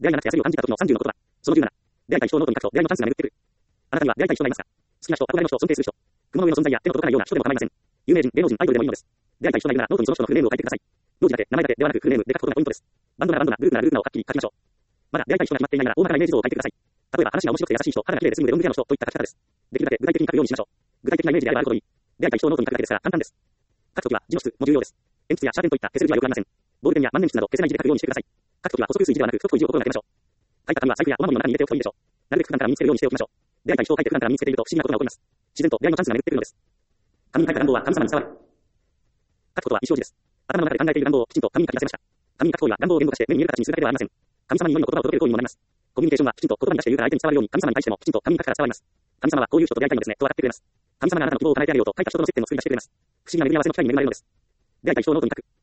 出会いがなくて焦りを感じた時の30の言葉。その17。出会いたい人をノートに書くと出会いのチャンスが巡ってくる。あなたには出会いたい人がいますか？好きな人、憧れの人、尊敬する人。雲の上の存在や手の届かないような人でも構いません。有名人、芸能人、アイドルでもいいのです。出会いたい人がいるならノートにその人のフルネームを書いてください。名字だけ、名前だけではなくフルネームで書くことがポイントです。バンドならバンドな、グループならグループなをはっきり書きましょう。まだ出会いたい人が決まっていないなら大まかなイメージ像を書いてください。例えば話が面白くて優しい人、肌が綺麗でスリムでロングヘアの人といった書き方です。できるだけ具体的に書くようにしましょう。具体的なイメージであればあるほどいい。出会いたい人をノートに書くだけですから簡単です。書くときは字の質も重要です。鉛筆やシャーペンといった削る字はよくありません。ボールペンや万年筆など消せない字で書くようにしてください。書くときは細く薄い字ではなく太く字を心がけましょう。書いた紙は財布やお守りの中に入れておくといいでしょう。なるべく普段から身につけるようにしておきましょう。出会いたい人を書いて普段から身につけていると不思議なことが起こります。自然と出会いのチャンスが巡ってくるのです。紙に書いた願望は神様に伝わる。書くことは意思表示です。頭の中で考えている願望をきちんと紙に書き出せました。紙に書く行為は願望を言語化して目に見える形にするだけではありません。神様に祈りの言葉を届ける行為にもなります。コミュニケーションはきちんと言葉に出して言うから相手に伝わるように神様に対してもきちんと紙に書くから伝わります。神様はこういう人と出会いたいのですねと笑ってくれます。神様があなたの希望を叶えてあげようと書いた人との接点の作り出してくれます。不思議な巡り合わせの機会に恵まれるのです。出会いたい人をノートに書く。